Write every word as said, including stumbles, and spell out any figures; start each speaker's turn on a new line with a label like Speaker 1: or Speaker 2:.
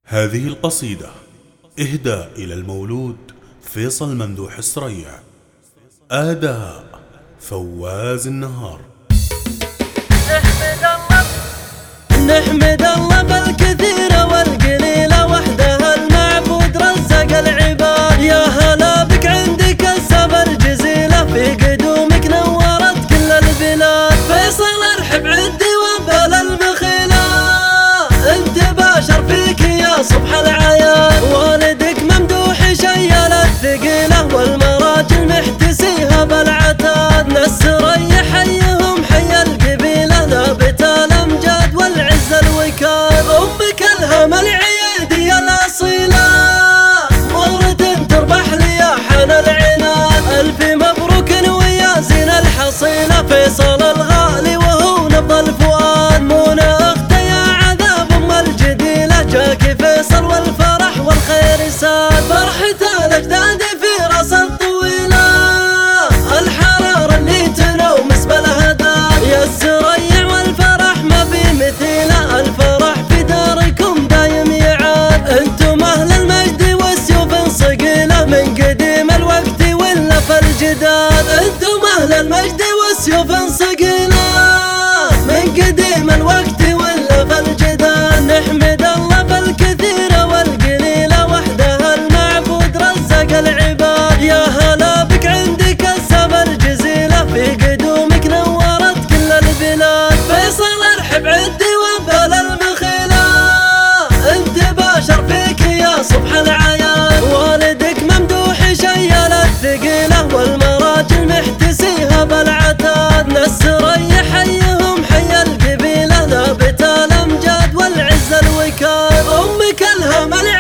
Speaker 1: هذه القصيدة إهداء إلى المولود فيصل ممدوح السريع. أداء فواز النهار.
Speaker 2: نحمد الله نحمد الله بالكثير والقليل وحده المعبود رزق العباد. يا هلا بك عندك السبر جزيلة في قدومك نورت كل البلاد. فيصل ارحب عدي وانبل المخيلة انت باشر فيك يا صبح العيان. والدك ممدوح شيل الثقيلة والمراجل محتسيها بالعتاد. نسري حيهم حي القبيلة لابت الامجاد والعز الوكاد. امك الهم العيدية الاصيلة مرة تربح لي يا حن العناد. الف مبروك ويا زين الحصيلة فيصل الغالي وهو نبض الفؤاد. منى اخته يا عذاب ام الجديلة جاك فيصل والفرح والخير ساد. فرحة الاجداد في راس الطويلة الحرارة اللي تنومس بالهداد. يا السريع والفرح ما في مثيله الفرح في داركم دايم يعاد. انتم اهل المجد والسيوف صقيله من قديم الوقت ولا في الجداد. انتم اهل المجد والسيوف صقيله من قديم الوقت ولا في الجداد. نحمد الله بالكثير والقليل وحده المعبود رزق العباد. يا هلا بك عندك السبر جزيلة في قدومك نورت كل البلاد. فيصل ارحب عدي وانبل المخيلة انت باشر فيك يا صبح العيان. والدك ممدوح شيل الثقيلة والمراجل محتسيها بالعتاد. نسري حيهم حي القبيلة لابت الامجاد والعز الوكاد. امك الهم